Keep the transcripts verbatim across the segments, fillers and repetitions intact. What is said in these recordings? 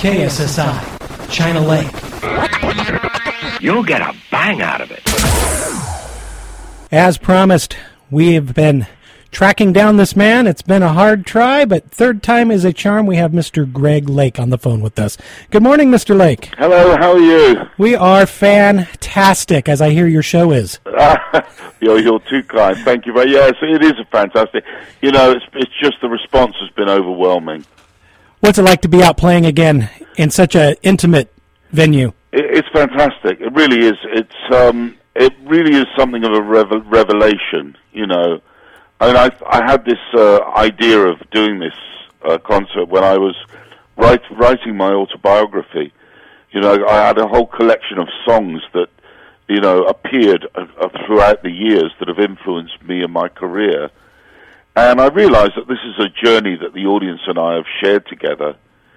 K S S I, China Lake. You'll get a bang out of it. As promised, we have been tracking down this man. It's been a hard try, but third time is a charm. We have Mister Greg Lake on the phone with us. Good morning, Mister Lake. Hello, how are you? We are fantastic, as I hear your show is. Uh, you're, you're too kind. Thank you very Yes, it is a fantastic. You know, it's, it's just the response has been overwhelming. What's it like to be out playing again in such an intimate venue? It, it's fantastic. It really is. It's um, it really is something of a revel- revelation, you know. I mean, I, I had this uh, idea of doing this uh, concert when I was write, writing my autobiography. You know, I had a whole collection of songs that, you know, appeared uh, uh, throughout the years that have influenced me in my career. And I realized that this is a journey that the audience and I have shared together.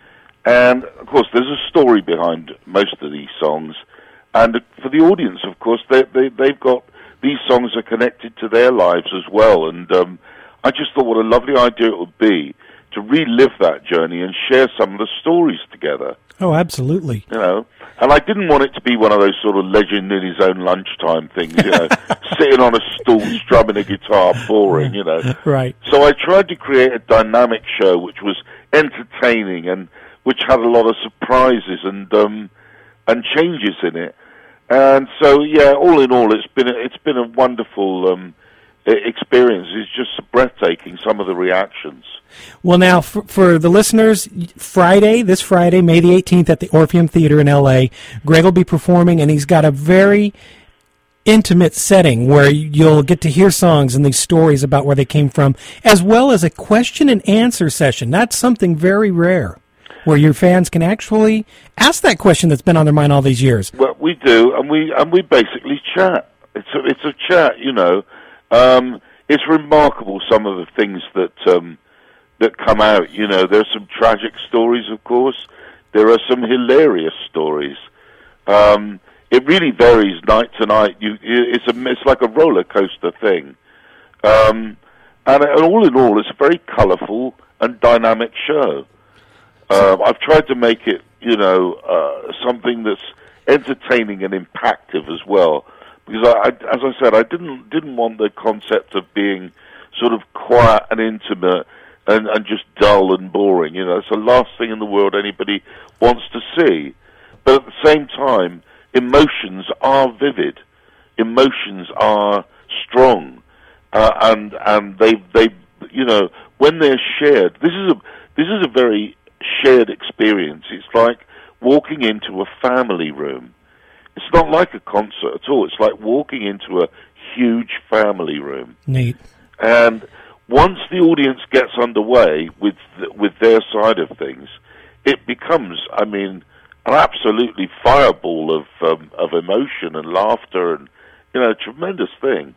And, of course, there's a story behind most of these songs. And for the audience, of course, they, they, they've got... These songs are connected to their lives as well, and um, I just thought what a lovely idea it would be to relive that journey and share some of the stories together. Oh, absolutely. You know, and I didn't want it to be one of those sort of legend in his own lunchtime things, you know, sitting on a stool strumming a guitar, boring, you know. Right. So I tried to create a dynamic show which was entertaining and which had a lot of surprises and um, and changes in it. And so, yeah, all in all, it's been a, it's been a wonderful um, experience. It's just breathtaking, some of the reactions. Well, now, for, for the listeners, Friday, this Friday, May the eighteenth, at the Orpheum Theater in L A, Greg will be performing, and he's got a very intimate setting where you'll get to hear songs and these stories about where they came from, as well as a question and answer session. That's something very rare, where your fans can actually ask that question that's been on their mind all these years. Well, we do, and we and we basically chat. It's a, it's a chat, you know. Um, it's remarkable, some of the things that um, that come out. You know, there's some tragic stories, of course. There are some hilarious stories. Um, it really varies night to night. You, it's a it's like a roller coaster thing. Um, and, and all in all, it's a very colourful and dynamic show. Uh, I've tried to make it, you know, uh, something that's entertaining and impactful as well, because I, I, as I said, I didn't didn't want the concept of being sort of quiet and intimate and, and just dull and boring. You know, it's the last thing in the world anybody wants to see. But at the same time, emotions are vivid, emotions are strong, uh, and and they they you know when they're shared. This is a this is a very shared experience. It's like walking into a family room. It's not like a concert at all. It's like walking into a huge family room. Neat. And once the audience gets underway with with their side of things, it becomes, I mean, an absolutely fireball of um, of emotion and laughter, and you know, a tremendous thing.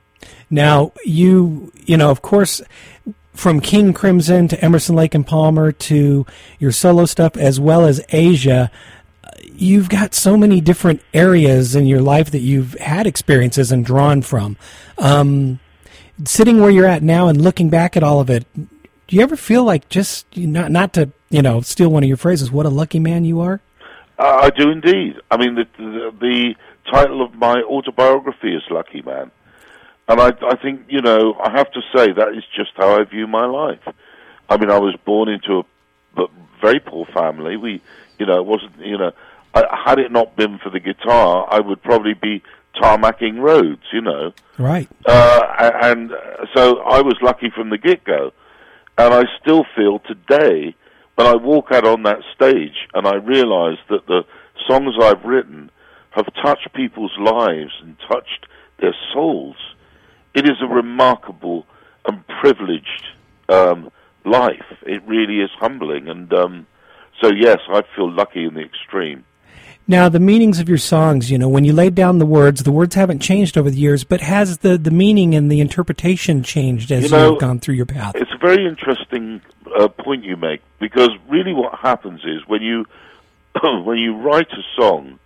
Now, you you know, of course, from King Crimson to Emerson, Lake and Palmer to your solo stuff, as well as Asia, you've got so many different areas in your life that you've had experiences and drawn from. Um, sitting where you're at now and looking back at all of it, do you ever feel like, just not not to you know steal one of your phrases, what a lucky man you are? Uh, I do indeed. I mean, the, the the title of my autobiography is Lucky Man. And I, I think, you know, I have to say that is just how I view my life. I mean, I was born into a, a very poor family. We, you know, it wasn't, you know, I, had it not been for the guitar, I would probably be tarmacking roads, you know. Right. Uh, and so I was lucky from the get-go. And I still feel today, when I walk out on that stage and I realize that the songs I've written have touched people's lives and touched their souls, it is a remarkable and privileged um, life. It really is humbling. And um, so, yes, I feel lucky in the extreme. Now, the meanings of your songs, you know, when you laid down the words, the words haven't changed over the years, but has the, the meaning and the interpretation changed as you know, you've gone through your path? It's a very interesting uh, point you make, because really what happens is when you when you write a song,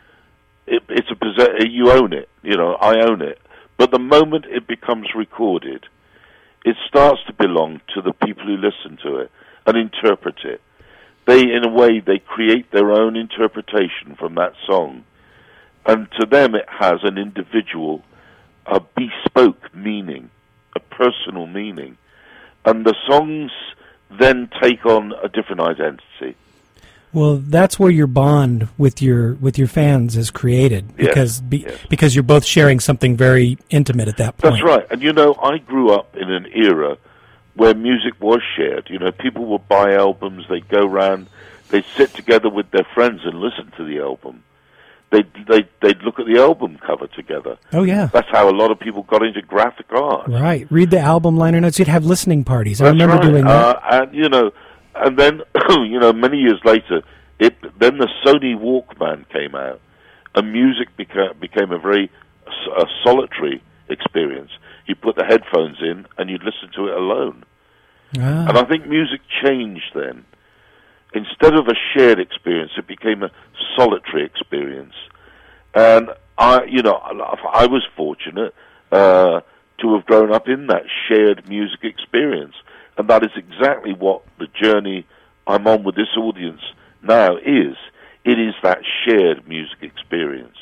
it, it's a possess- you own it, you know, I own it. But the moment it becomes recorded, it starts to belong to the people who listen to it and interpret it. they, in a way, they create their own interpretation from that song. And to them, it has an individual, a bespoke meaning, a personal meaning. And the songs then take on a different identity. Well, that's where your bond with your with your fans is created, because yes, be, yes. because you're both sharing something very intimate at that point. That's right. And, you know, I grew up in an era where music was shared. You know, people would buy albums, they'd go around, they'd sit together with their friends and listen to the album. They'd, they'd, they'd look at the album cover together. Oh, yeah. That's how a lot of people got into graphic art. Right. Read the album liner notes. You'd have listening parties. I That's remember right. doing that. Uh, and, you know, and then, you know, many years later, it then the Sony Walkman came out, and music beca- became a very a solitary experience. You put the headphones in, and you'd listen to it alone. Ah. And I think music changed then. Instead of a shared experience, it became a solitary experience. And I, you know, I was fortunate uh, to have grown up in that shared music experience, and that is exactly what the journey I'm on with this audience now is. It is that shared music experience.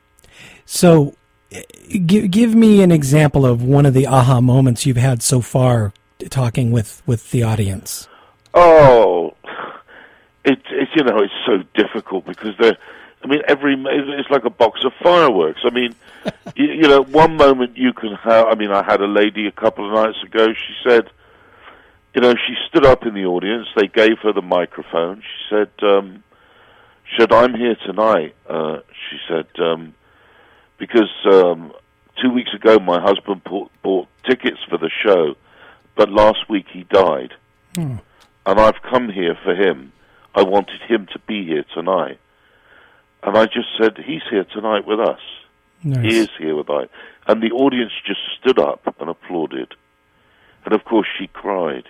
So, give give me an example of one of the aha moments you've had so far talking with, with the audience. Oh, it's it's you know it's so difficult because they're. I mean, every it's like a box of fireworks. I mean, you, you know, one moment you can have. I mean, I had a lady a couple of nights ago. She said, you know, she stood up in the audience. They gave her the microphone. She said, um, she said, I'm here tonight. Uh, she said, um, because um, two weeks ago my husband bought, bought tickets for the show, but last week he died. Hmm. And I've come here for him. I wanted him to be here tonight. And I just said, he's here tonight with us. Nice. He is here with us. And the audience just stood up and applauded. And of course she cried.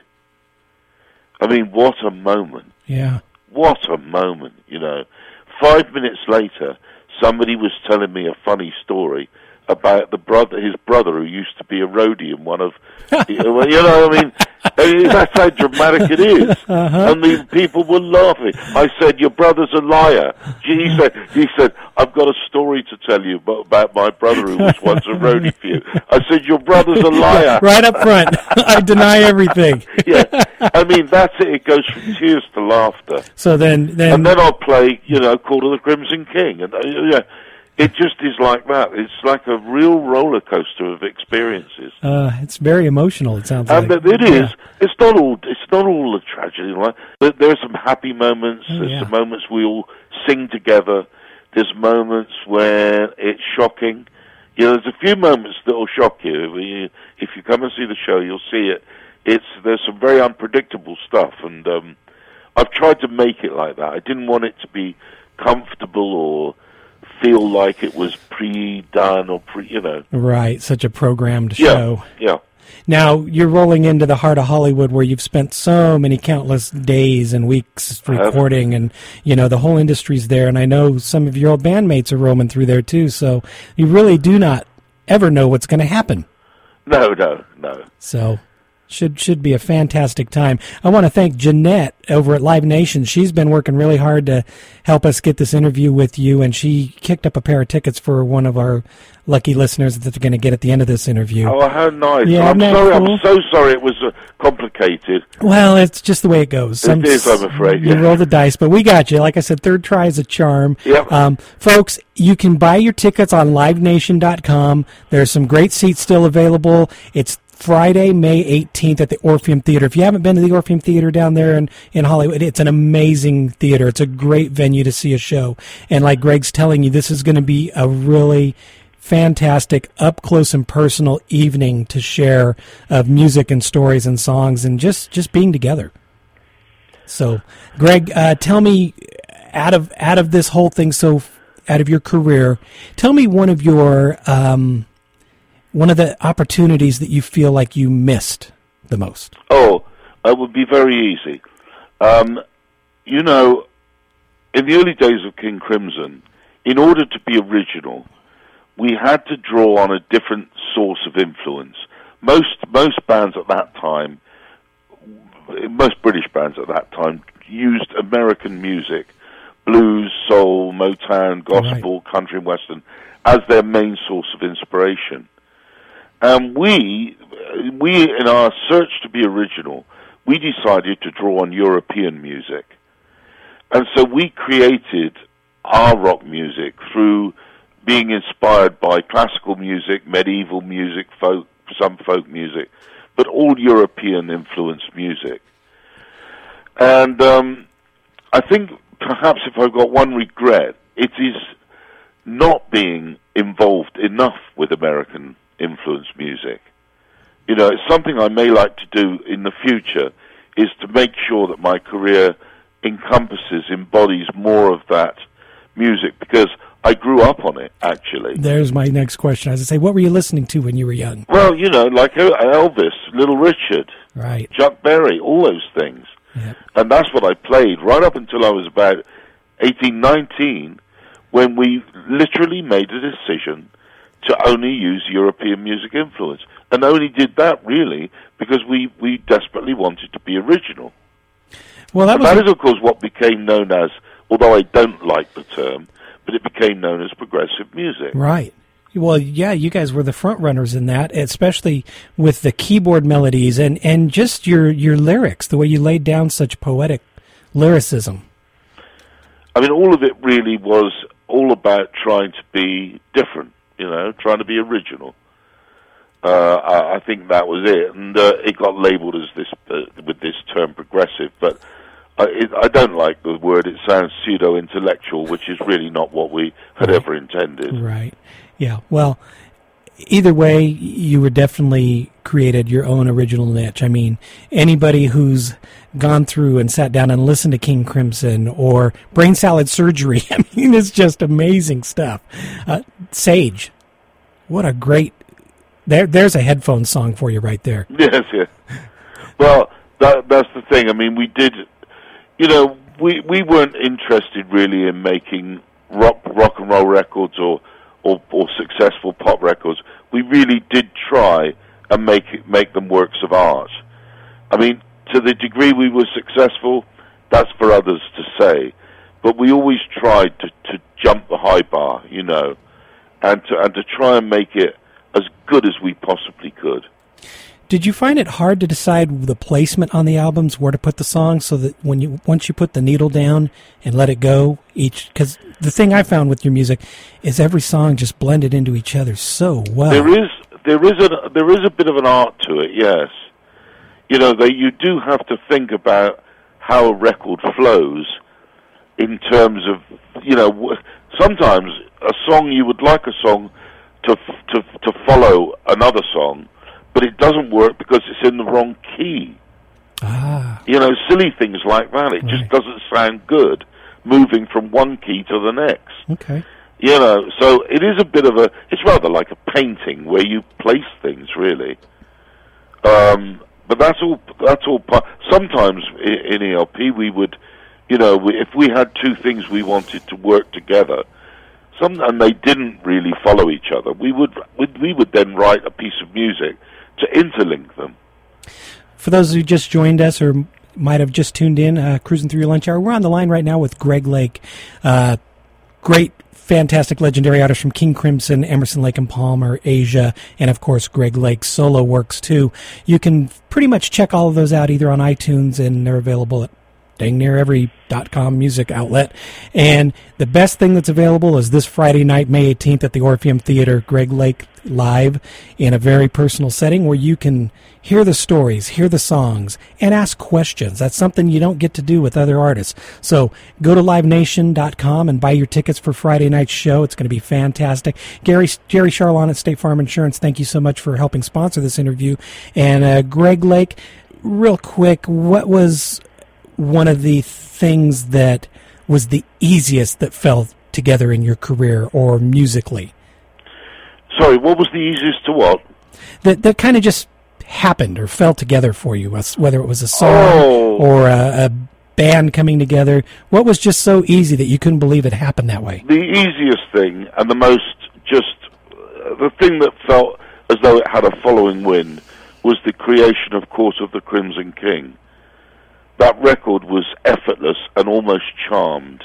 I mean, what a moment. Yeah. What a moment, you know. Five minutes later, somebody was telling me a funny story about the brother, his brother, who used to be a roadie in one of, you know, I mean, I mean, that's how dramatic it is. Uh-huh. And the people were laughing. I said, your brother's a liar. He said, he said, I've got a story to tell you about, about my brother who was once a roadie for you. I said, your brother's a liar. Right up front. I deny everything. Yeah. I mean, that's it. It goes from tears to laughter. So then, then and then I'll play, you know, Call of the Crimson King. And, uh, yeah. It just is like that. It's like a real roller coaster of experiences. Uh, it's very emotional. It sounds and like it is. Yeah. It's not all. It's not all the tragedy in life. There are some happy moments. Oh, There's yeah. some moments we all sing together. There's moments where it's shocking. You know, there's a few moments that will shock you. If you come and see the show, you'll see it. It's there's some very unpredictable stuff, and um, I've tried to make it like that. I didn't want it to be comfortable or feel like it was pre-done or pre, you know. Right, such a programmed show. Yeah, yeah. Now, you're rolling into the heart of Hollywood where you've spent so many countless days and weeks recording, and, you know, the whole industry's there, and I know some of your old bandmates are roaming through there, too, so you really do not ever know what's going to happen. No, no, no. So... Should should be a fantastic time. I want to thank Jeanette over at Live Nation. She's been working really hard to help us get this interview with you, and she kicked up a pair of tickets for one of our lucky listeners that they're going to get at the end of this interview. Oh, how nice. Yeah, I'm sorry. cool? I'm so sorry it was uh, complicated. Well, it's just the way it goes. Some, it is, I'm afraid. You yeah. roll the dice, but we got you. Like I said, third try is a charm. Yep. Um, folks, you can buy your tickets on live nation dot com. There's some great seats still available. It's Friday, May eighteenth at the Orpheum Theater. If you haven't been to the Orpheum Theater down there in, in Hollywood, it's an amazing theater. It's a great venue to see a show. And like Greg's telling you, this is going to be a really fantastic, up-close and personal evening to share of music and stories and songs and just, just being together. So, Greg, uh, tell me, out of out of this whole thing, so out of your career, tell me one of your... Um, One of the opportunities that you feel like you missed the most. Oh, it would be very easy. Um, you know, in the early days of King Crimson, in order to be original, we had to draw on a different source of influence. Most most bands at that time, most British bands at that time, used American music, blues, soul, Motown, gospel, right. country and western, as their main source of inspiration. And we, we, in our search to be original, we decided to draw on European music. And so we created our rock music through being inspired by classical music, medieval music, folk, some folk music, but all European-influenced music. And um, I think perhaps if I've got one regret, it is not being involved enough with American-influenced music. You know, it's something I may like to do in the future, is to make sure that my career encompasses, embodies more of that music, because I grew up on it, actually. There's my next question. I was going to say, what were you listening to when you were young? Well, you know, like Elvis, Little Richard, right, Chuck Berry, all those things. Yep. And that's what I played right up until I was about eighteen, nineteen, when we literally made a decision to only use European music influence. And only did that, really, because we, we desperately wanted to be original. Well, that, and was that is, of course, what became known as, although I don't like the term, but it became known as progressive music. Right. Well, yeah, you guys were the front runners in that, especially with the keyboard melodies and, and just your, your lyrics, the way you laid down such poetic lyricism. I mean, all of it really was all about trying to be different, you know, trying to be original. Uh, I, I think that was it, and uh, it got labeled as this uh, with this term progressive, but I, it, I don't like the word. It sounds pseudo-intellectual, which is really not what we had right. ever intended. Right. Yeah. Well, either way, you were definitely created your own original niche. I mean, anybody who's gone through and sat down and listened to King Crimson or Brain Salad Surgery, I mean, it's just amazing stuff. Uh, Sage, what a great... There, there's a headphone song for you right there. Yes, yes. Well, that, that's the thing. I mean, we did... You know, we, we weren't interested really in making rock, rock and roll records or... Or, or successful pop records. We really did try and make it, make them works of art. I mean, to the degree we were successful, that's for others to say. But we always tried to, to jump the high bar, you know, and to and to try and make it as good as we possibly could. Did you find it hard to decide the placement on the albums, where to put the songs, so that when you once you put the needle down and let it go, each because the thing I found with your music is every song just blended into each other so well. There is there is a there is a bit of an art to it, yes. You know, that you do have to think about how a record flows in terms of, you know, sometimes a song, you would like a song to to to follow another song, but it doesn't work because it's in the wrong key. Ah. You know, silly things like that. It right. just doesn't sound good moving from one key to the next. Okay. You know, so it is a bit of a, it's rather like a painting where you place things, really. Um, but that's all, that's all part. Sometimes in E L P we would, you know, we, if we had two things we wanted to work together, some, and they didn't really follow each other, we would, we would then write a piece of music to interlink them. For those who just joined us or might have just tuned in, uh, Cruising Through Your Lunch Hour, we're on the line right now with Greg Lake, uh, great, fantastic, legendary artist from King Crimson, Emerson, Lake and Palmer, Asia, and of course Greg Lake's solo works too. You can pretty much check all of those out either on iTunes, and they're available at dang near every .com music outlet. And the best thing that's available is this Friday night, May eighteenth, at the Orpheum Theater, Greg Lake live in a very personal setting where you can hear the stories, hear the songs, and ask questions. That's something you don't get to do with other artists. So go to live nation dot com and buy your tickets for Friday night's show. It's going to be fantastic. Gary Jerry Charlon at State Farm Insurance, thank you so much for helping sponsor this interview. And uh, Greg Lake, real quick, what was one of the things that was the easiest that fell together in your career or musically? Sorry, what was the easiest to what? That that kind of just happened or fell together for you, whether it was a song oh. or a, a band coming together. What was just so easy that you couldn't believe it happened that way? The easiest thing and the most just, uh, the thing that felt as though it had a following wind was the creation, of course, of the Crimson King. that record was effortless and almost charmed.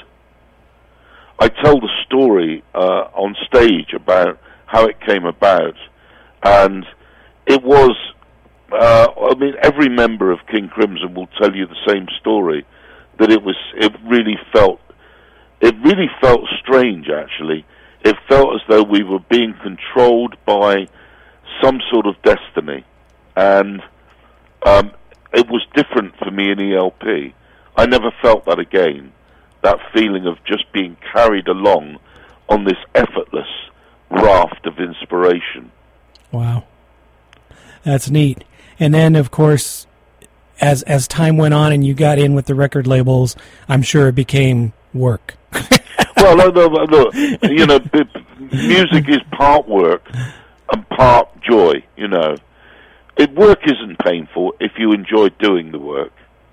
I tell the story uh, on stage about how it came about, and it was, uh, I mean, every member of King Crimson will tell you the same story, that it was, it really felt, it really felt strange, actually. It felt as though we were being controlled by some sort of destiny, and um, it was different for me in E L P. I never felt that again. That feeling of just being carried along on this effortless raft of inspiration. Wow. That's neat. And then, of course, as as time went on and you got in with the record labels, I'm sure it became work. Well, no, no, no, you know, music is part work and part joy, you know. It, work isn't painful if you enjoy doing the work.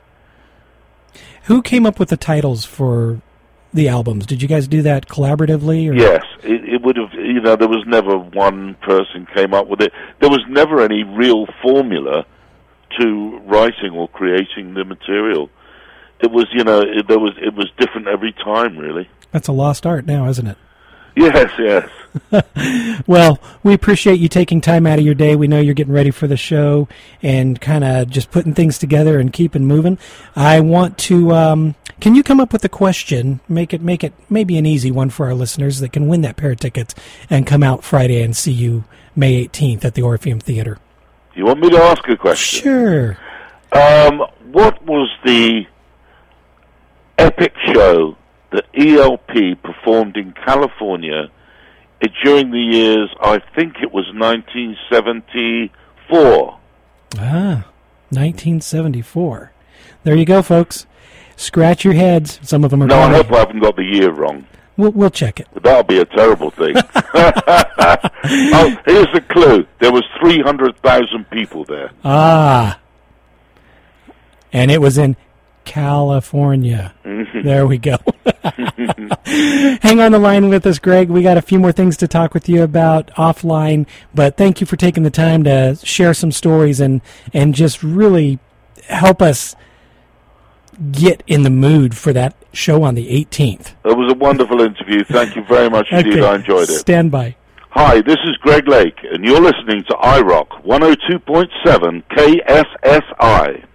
Who came up with the titles for the albums? Did you guys do that collaboratively? Or? Yes, it, it would have, you know, there was never one person came up with it. There was never any real formula to writing or creating the material. It was, you know, it, there was, it was different every time, really. That's a lost art now, isn't it? Yes, yes. Well, we appreciate you taking time out of your day. We know you're getting ready for the show and kind of just putting things together and keeping moving. I want to, um, can you come up with a question, make it make it maybe an easy one for our listeners that can win that pair of tickets and come out Friday and see you May eighteenth at the Orpheum Theater? You want me to ask a question? Sure. Um, what was the epic show that E L P performed in California uh, during the years, I think it was nineteen seventy-four. Ah, nineteen seventy-four. There you go, folks. Scratch your heads. Some of them are No, probably... I hope I haven't got the year wrong. We'll, we'll check it. That'll be a terrible thing. Oh, here's the clue. There was three hundred thousand people there. Ah. And it was in California. There we go. Hang on the line with us, Greg. We got a few more things to talk with you about offline, but thank you for taking the time to share some stories and, and just really help us get in the mood for that show on the eighteenth. It was a wonderful interview. Thank you very much indeed. Okay. I enjoyed it. Stand by. Hi, this is Greg Lake, and you're listening to I ROC one oh two point seven K S S I.